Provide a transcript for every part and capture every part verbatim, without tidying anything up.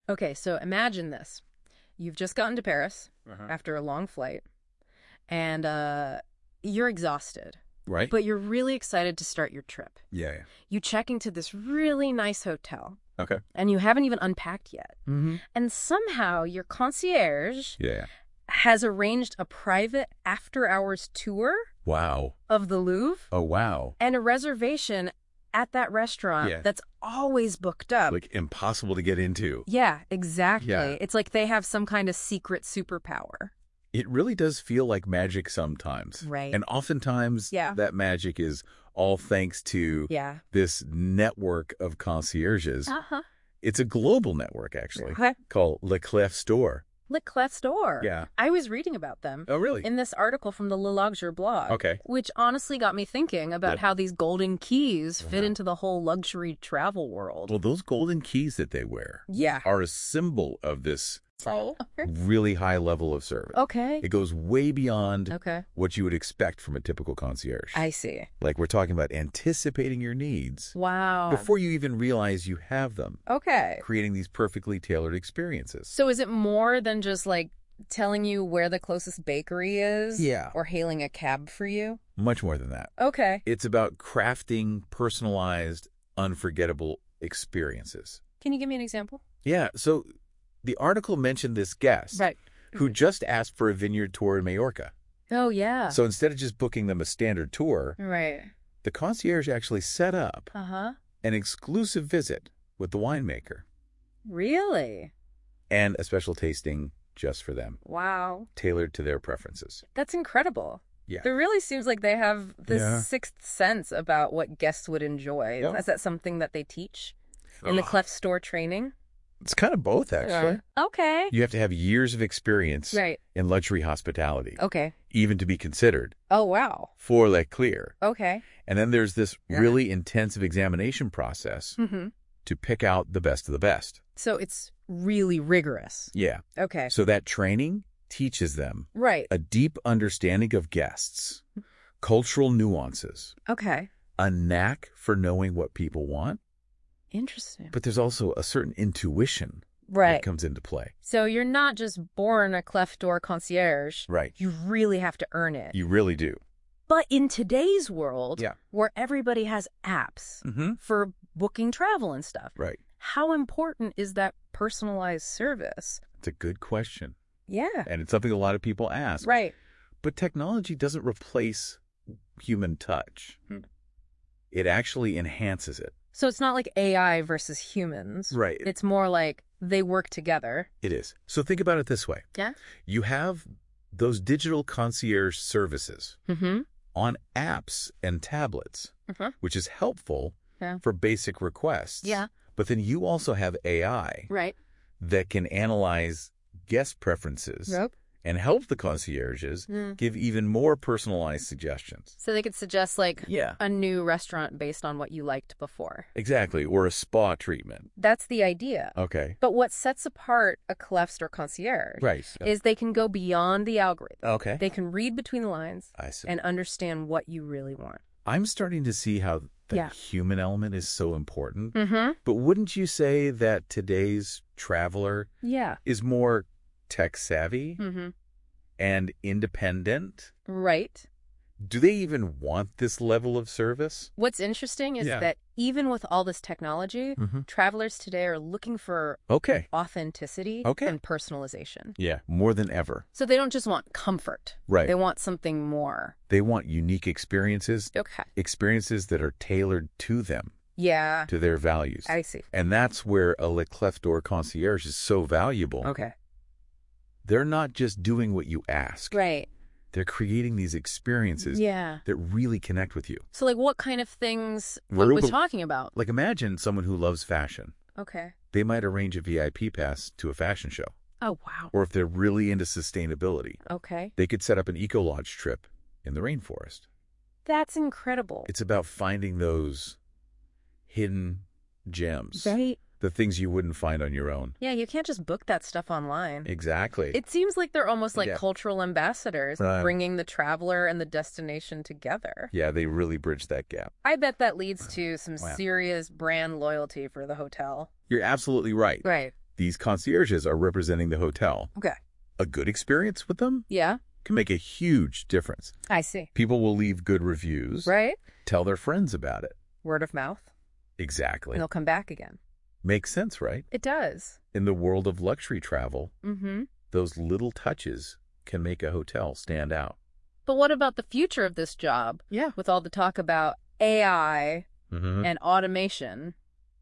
Okay, so imagine this. You've just gotten to Paris Uh-huh. after a long flight, and uh, you're exhausted, Right? but you're really excited to start your trip. Yeah, yeah. You check into this really nice hotel, Okay. and you haven't even unpacked yet. Mm-hmm. And somehow your concierge Yeah, yeah. has arranged a private after-hours tour Wow. of the Louvre Oh, wow. and a reservation at that restaurant Yeah. that's always booked up. Like impossible to get into. Yeah, exactly. Yeah. It's like they have some kind of secret superpower. It really does feel like magic sometimes. Right. And oftentimes Yeah. that magic is all thanks to Yeah. this network of concierges. Uh-huh. It's a global network, actually, Okay. called Le Clef Store. Le Clef Store. Yeah. I was reading about them Oh, really? in this article from the Le Luxure blog. Okay. Which honestly got me thinking about Yeah. how these golden keys fit Wow. into the whole luxury travel world. Well, those golden keys that they wear Yeah. are a symbol of this So. really high level of service. Okay. It goes way beyond Okay. what you would expect from a typical concierge. I see. Like we're talking about anticipating your needs Wow. before you even realize you have them, Okay. creating these perfectly tailored experiences. So is it more than just like telling you where the closest bakery is? Yeah. Or hailing a cab for you? Much more than that. Okay. It's about crafting personalized, unforgettable experiences. Can you give me an example? Yeah, so the article mentioned this guest Right. who just asked for a vineyard tour in Majorca. Oh, yeah. So instead of just booking them a standard tour, Right. the concierge actually set up Uh-huh. an exclusive visit with the winemaker Really? and a special tasting just for them, Wow. tailored to their preferences. That's incredible. Yeah. It really seems like they have this Yeah. sixth sense about what guests would enjoy. Yeah. Is that something that they teach in the Ugh. Clef Store training? It's kind of both, actually. Okay. You have to have years of experience Right. in luxury hospitality, Okay. even to be considered Oh, wow. for Le Clear. Okay. And then there's this Yeah. really intensive examination process Mm-hmm. to pick out the best of the best. So it's really rigorous. Yeah. Okay. So that training teaches them Right. a deep understanding of guests, cultural nuances, Okay. a knack for knowing what people want, Interesting. but there's also a certain intuition Right. that comes into play. So you're not just born a Clef Door concierge. Right. You really have to earn it. You really do. But in today's world, Yeah. where everybody has apps Mm-hmm. for booking travel and stuff, Right. how important is that personalized service? It's a good question. Yeah. And it's something a lot of people ask. Right. But technology doesn't replace human touch. Hmm. It actually enhances it. So it's not like A I versus humans. Right. It's more like they work together. It is. So think about it this way. Yeah. You have those digital concierge services Mm-hmm. on apps and tablets, Mhm. which is helpful Yeah. for basic requests. Yeah. But then you also have A I Right. that can analyze guest preferences Yep. and help the concierges Mm. give even more personalized suggestions. So they could suggest like Yeah. a new restaurant based on what you liked before. Exactly. Or a spa treatment. That's the idea. Okay. But what sets apart a Clef Store concierge Right. is they can go beyond the algorithm. Okay. They can read between the lines I see. and understand what you really want. I'm starting to see how the Yeah. human element is so important. Mm-hmm. But wouldn't you say that today's traveler Yeah. is more tech savvy Mm-hmm. and independent? Right. Do they even want this level of service? What's interesting is Yeah. that even with all this technology, Mm-hmm. travelers today are looking for Okay. authenticity Okay. and personalization. Yeah, more than ever. So they don't just want comfort. Right. They want something more. They want unique experiences, Okay. experiences that are tailored to them, Yeah. to their values. I see. And that's where a Le Clef Door concierge is so valuable. Okay. They're not just doing what you ask. Right. They're creating these experiences Yeah. that really connect with you. So like what kind of things What what are was we- talking about? Like imagine someone who loves fashion. Okay. They might arrange a V I P pass to a fashion show. Oh, wow. Or if they're really into sustainability, Okay. they could set up an eco-lodge trip in the rainforest. That's incredible. It's about finding those hidden gems, Right. the things you wouldn't find on your own. Yeah, you can't just book that stuff online. Exactly. It seems like they're almost like Yeah. cultural ambassadors, Right. bringing the traveler and the destination together. Yeah, they really bridge that gap. I bet that leads to some Wow. serious brand loyalty for the hotel. You're absolutely right. Right. These concierges are representing the hotel. Okay. A good experience with them Yeah. can make a huge difference. I see. People will leave good reviews, Right? tell their friends about it. Word of mouth. Exactly. And they'll come back again. Makes sense, right? It does. In the world of luxury travel, Mm-hmm. those little touches can make a hotel stand out. But what about the future of this job? Yeah. With all the talk about A I Mm-hmm. and automation.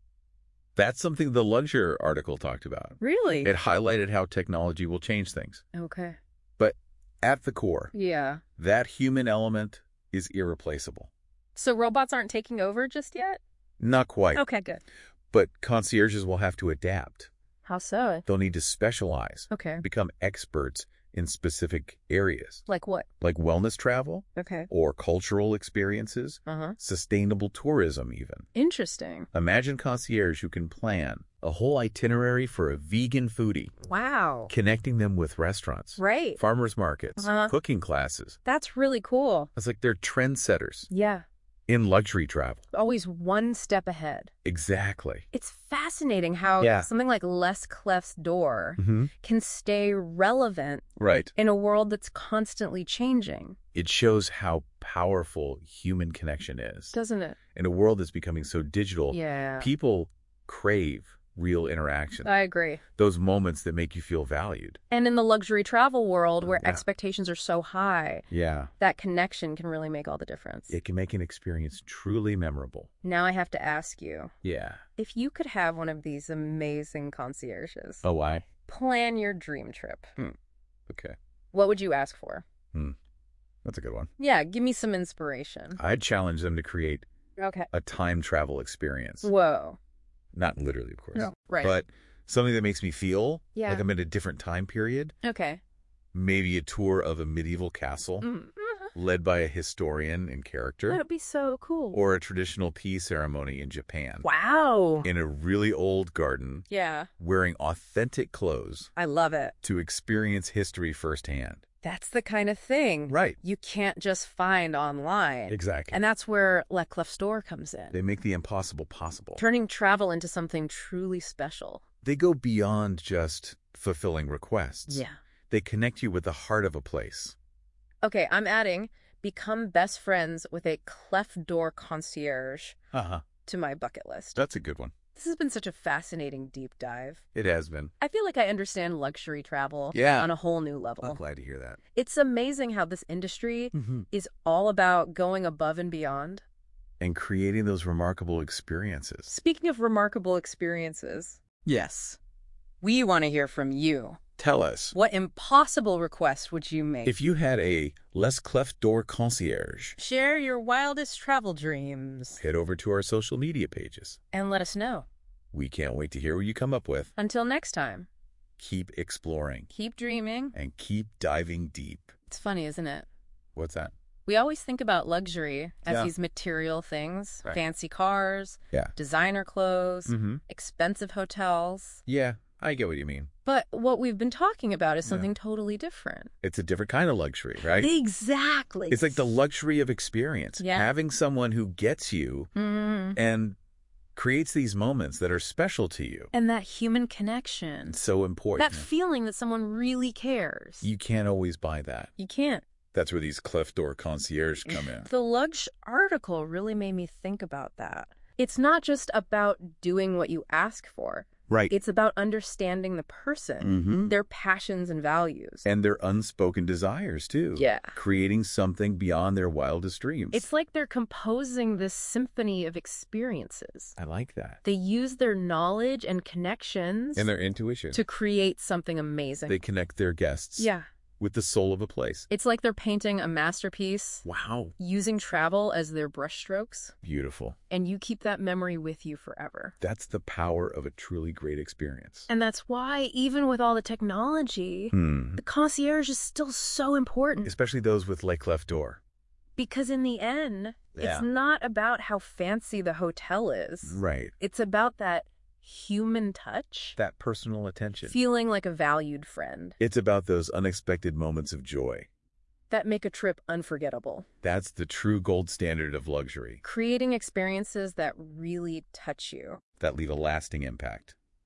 That's something the Luxury article talked about. Really? It highlighted how technology will change things. Okay. But at the core, Yeah. that human element is irreplaceable. So robots aren't taking over just yet? Not quite. Okay, good. But concierges will have to adapt. How so? They'll need to specialize, Okay. become experts in specific areas, Like what? like wellness travel Okay. or cultural experiences, Uh-huh. sustainable tourism even. Interesting. Imagine concierge who can plan a whole itinerary for a vegan foodie, Wow. connecting them with restaurants, Right. farmers markets, Uh-huh. cooking classes. That's really cool. It's like they're trendsetters Yeah. in luxury travel. Always one step ahead. Exactly. It's fascinating how Yeah. something like Les Clef's door Mm-hmm. can stay relevant Right. in a world that's constantly changing, It shows how powerful human connection is. doesn't it? In a world that's becoming so digital, Yeah. people crave real interaction. I agree. Those moments that make you feel valued. And in the luxury travel world where Yeah. expectations are so high, Yeah. that connection can really make all the difference. It can make an experience truly memorable. Now I have to ask you, Yeah. if you could have one of these amazing concierges, Oh, why? plan your dream trip, Okay. what would you ask for? That's a good one. Yeah, give me some inspiration. I'd challenge them to create Okay. a time travel experience. Whoa. Not literally, of course. Right. But something that makes me feel Yeah. like I'm in a different time period. Okay. Maybe a tour of a medieval castle Mm. led by a historian in character. That'd be so cool. Or a traditional tea ceremony in Japan. Wow. In a really old garden, Yeah. wearing authentic clothes I love it. to experience history firsthand. That's the kind of thing Right. you can't just find online. Exactly. And that's where Les Clef's door comes in. They make the impossible possible. Turning travel into something truly special. They go beyond just fulfilling requests. Yeah. They connect you with the heart of a place. Okay, I'm adding become best friends with a Clef door concierge Uh-huh. to my bucket list. That's a good one. This has been such a fascinating deep dive. It has been. I feel like I understand luxury travel Yeah. on a whole new level. I'm glad to hear that. It's amazing how this industry Mm-hmm. is all about going above and beyond. And creating those remarkable experiences. Speaking of remarkable experiences, yes, we want to hear from you. Tell us, What impossible request would you make? if you had a Les Clef door concierge, Share your wildest travel dreams head over to our social media pages. and let us know. We can't wait to hear what you come up with. Until next time, Keep exploring keep dreaming. and keep diving deep. It's funny, isn't it? What's that? We always think about luxury as Yeah. these material things, Right. fancy cars, Yeah. designer clothes, Mm-hmm. expensive hotels. Yeah, I get what you mean. But what we've been talking about is Yeah. something totally different. It's a different kind of luxury, right? Exactly. It's like the luxury of experience. Yeah. Having someone who gets you Mm. and creates these moments that are special to you. And that human connection. It's so important. That feeling that someone really cares. You can't always buy that. You can't. That's where these Clef door concierge come in. The Lux article really made me think about that. It's not just about doing what you ask for. Right. It's about understanding the person, Mm-hmm. their passions and values. And their unspoken desires, too. Yeah. Creating something beyond their wildest dreams. It's like they're composing this symphony of experiences. I like that. They use their knowledge and connections And their intuition. to create something amazing. They connect their guests Yeah. with the soul of a place. It's like they're painting a masterpiece, Wow. using travel as their brushstrokes, Beautiful. and you keep that memory with you forever. That's the power of a truly great experience. And that's why, even with all the technology, Hmm. the concierge is still so important. Especially those with Les Clef door. Because in the end, Yeah. it's not about how fancy the hotel is. Right. It's about that human touch, That personal attention. feeling like a valued friend, It's about those unexpected moments of joy. that make a trip unforgettable. That's the true gold standard of luxury. Creating experiences that really touch you. That leave a lasting impact.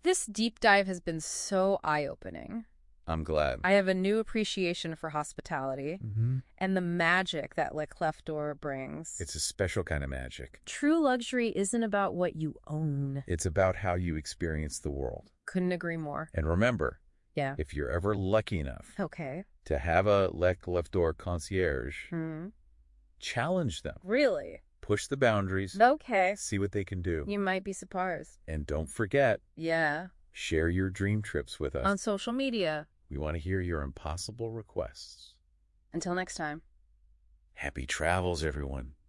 This deep dive has been so eye-opening. I'm glad. I have a new appreciation for hospitality Mm-hmm. and the magic that Le Clef d'Or brings. It's a special kind of magic. True luxury isn't about what you own. It's about how you experience the world. Couldn't agree more. And remember, Yeah. if you're ever lucky enough Okay. to have a Le Clef d'Or concierge, Hmm. challenge them. Really? Push the boundaries. Okay. See what they can do. You might be surprised. And don't forget, Yeah. share your dream trips with us. On social media. We want to hear your impossible requests. Until next time. Happy travels, everyone.